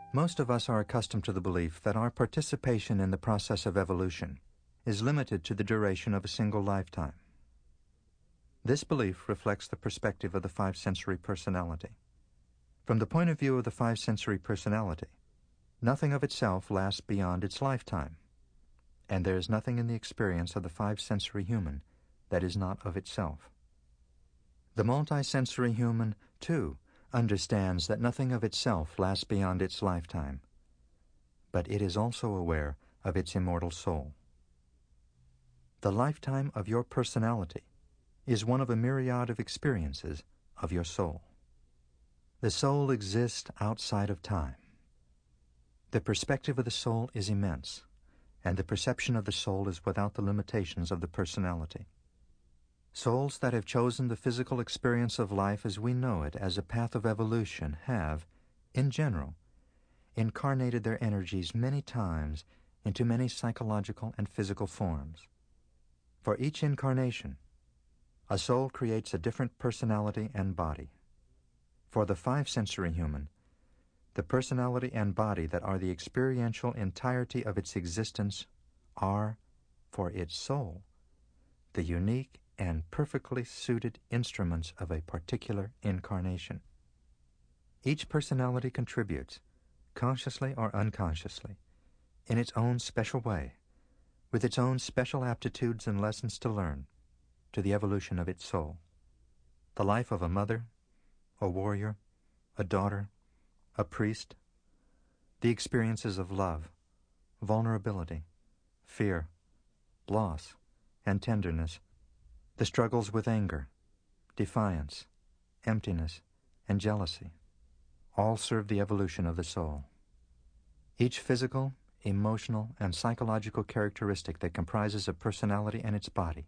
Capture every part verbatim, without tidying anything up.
Most of us are accustomed to the belief that our participation in the process of evolution is limited to the duration of a single lifetime. This belief reflects the perspective of the five-sensory personality. From the point of view of the five-sensory personality, nothing of itself lasts beyond its lifetime, and there is nothing in the experience of the five-sensory human that is not of itself. The multisensory human, too, understands that nothing of itself lasts beyond its lifetime, but it is also aware of its immortal soul. The lifetime of your personality is one of a myriad of experiences of your soul. The soul exists outside of time. The perspective of the soul is immense, and the perception of the soul is without the limitations of the personality. Souls that have chosen the physical experience of life as we know it as a path of evolution have, in general, incarnated their energies many times into many psychological and physical forms. For each incarnation, a soul creates a different personality and body. For the five-sensory human, the personality and body that are the experiential entirety of its existence are, for its soul, the unique and perfectly suited instruments of a particular incarnation. Each personality contributes, consciously or unconsciously, in its own special way, with its own special aptitudes and lessons to learn, to the evolution of its soul. The life of a mother, a warrior, a daughter, a priest, the experiences of love, vulnerability, fear, loss, and tenderness, the struggles with anger, defiance, emptiness, and jealousy, all serve the evolution of the soul. Each physical, emotional, and psychological characteristic that comprises a personality and its body,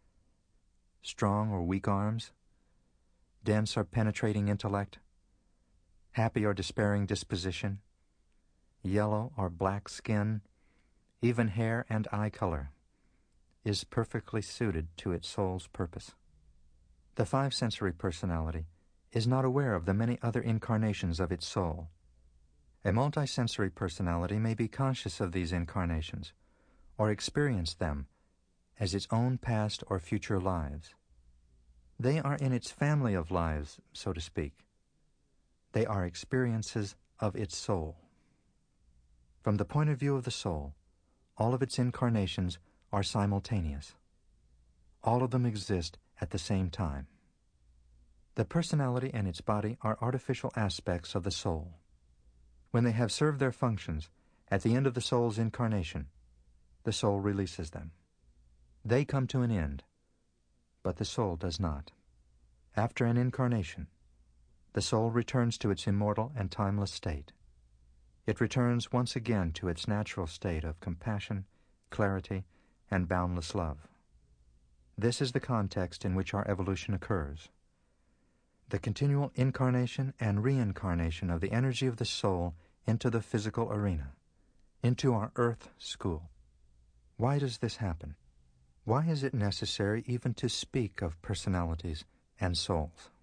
strong or weak arms, dense or penetrating intellect, happy or despairing disposition, yellow or black skin, even hair and eye color, is perfectly suited to its soul's purpose. The five-sensory personality is not aware of the many other incarnations of its soul. A multisensory personality may be conscious of these incarnations or experience them as its own past or future lives. They are in its family of lives, so to speak. They are experiences of its soul. From the point of view of the soul, all of its incarnations are simultaneous. All of them exist at the same time. The personality and its body are artificial aspects of the soul. When they have served their functions, at the end of the soul's incarnation, the soul releases them. They come to an end, but the soul does not. After an incarnation, the soul returns to its immortal and timeless state. It returns once again to its natural state of compassion, clarity, and boundless love. This is the context in which our evolution occurs. The continual incarnation and reincarnation of the energy of the soul into the physical arena, into our earth school. Why does this happen? Why is it necessary even to speak of personalities and souls?